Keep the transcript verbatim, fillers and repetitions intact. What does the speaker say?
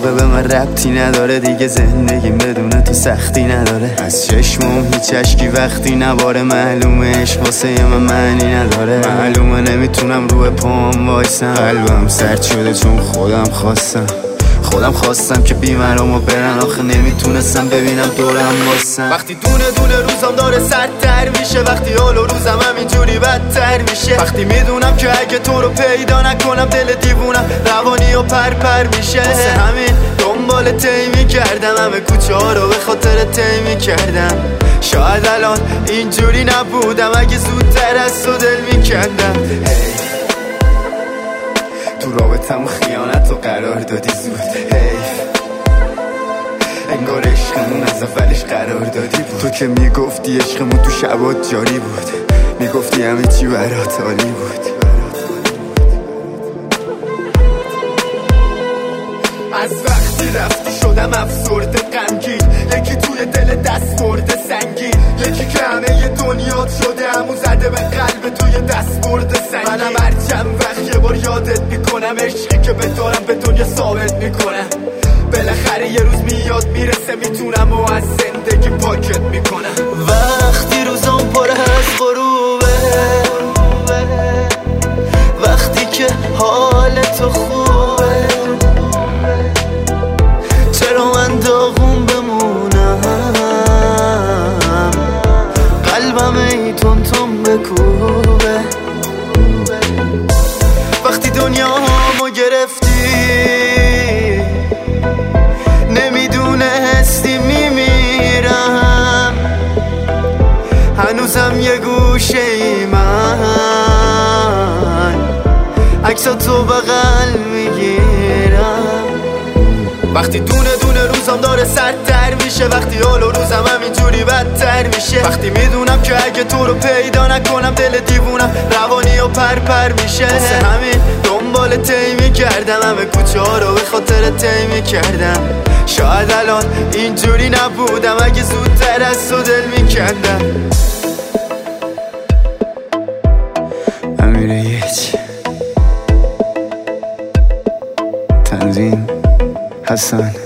موقع به من ربطی نداره دیگه، زندگیم بدون تو سختی نداره. از چشمم هیچ اشکی وقتی نباره، معلومه عشق واسه من معنی نداره. معلومه نمیتونم روی پام وایسم، قلبم سرد شده چون خودم خواستم. خودم خواستم که بیمرامو برن، آخه نمیتونستم ببینم دورم واسم. وقتی دونه دونه روزم داره سردتر میشه، وقتی حال و روزم همینجوری بدتر میشه، وقتی میدونم که اگه تو رو پیدا نکنم دل دیوونم روانی و پر پر میشه. واسه همین دنبال تی میکردم، همه کوچه ها رو به خاطر تی میکردم. شاید الان اینجوری نبودم اگه زودتر از تو دل میکندم. hey. تو رابطم خیانت رو قرار دادی زود، حیف انگار عشقمون از اولش قرار دادی بود. تو که میگفتی عشقمون تو شبات جاری بود، میگفتی همه چی برات عالی بود. از وقتی رفتی شدم افسرده غمگین، یکی توی دل دست برده سنگین، یکی که همه ی دنیات شده همون زده به قلب توی دست برده سنگین. منم هر چند وقت یه بار یادت میکنم، عشقی که به دارم به دنیا ثابت میکنم. بالاخره یه روز میاد میرسه میتونم و از زندگی پاکت میکنم. وقتی روزم پر از غروبه، وقتی که حال تو خوبه، چرا من داغون بمونم؟ قلبم ای تون تون بکوبه. وقتی دنیا همو گرفتی نمیدونستی میمیرم، هنوزم یه گوشه ای من عکسا تو بغل میگیرم. وقتی دونه دونه روزم داره سردتر میشه، وقتی حال و روزم همینجوری بدتر میشه، وقتی میدونم که اگه تو رو پیدا نکنم دل دیوونم روانی و پر پر میشه. واسه همین دنبال تی میکردم، همه کوچه ها رو به خاطر تی میکردم. شاید الان اینجوری نبودم اگه زودتر از تو دل میکندم. امیر یک تنظیم حسن